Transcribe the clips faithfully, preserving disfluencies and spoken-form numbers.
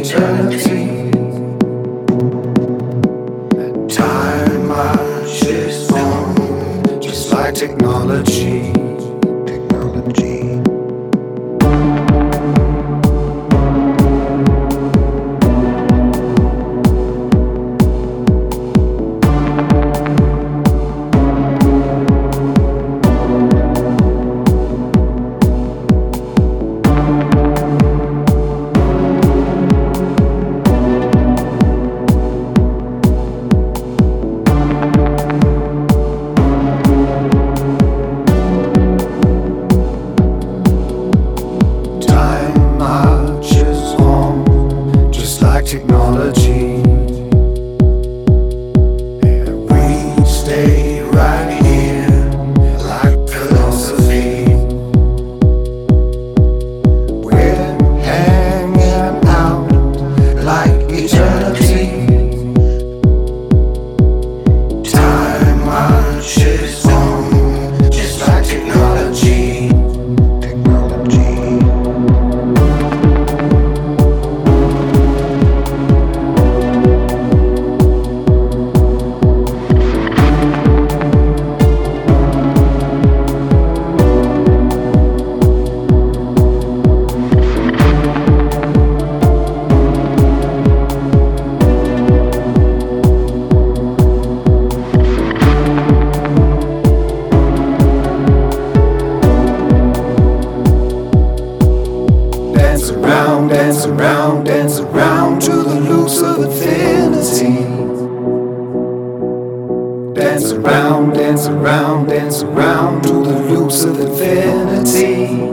eternity. Time marches on, just like technology. Technology. Technology, and we stay right here like philosophy. We're hanging out like eternity. Time marches on, just like technology. Technology. Dance around, dance around, dance around to the loops of infinity. Dance around, dance around, dance around to the loops of infinity.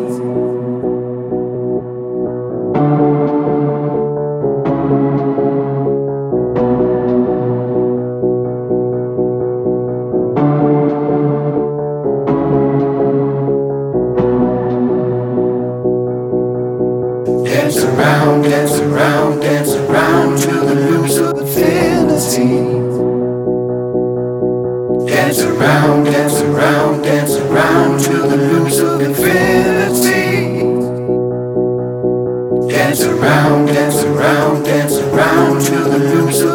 Dance around, dance around, dance around to the loops of infinity. Dance around, dance around, dance around to the loops of infinity. Dance around, dance around, dance around to the loops of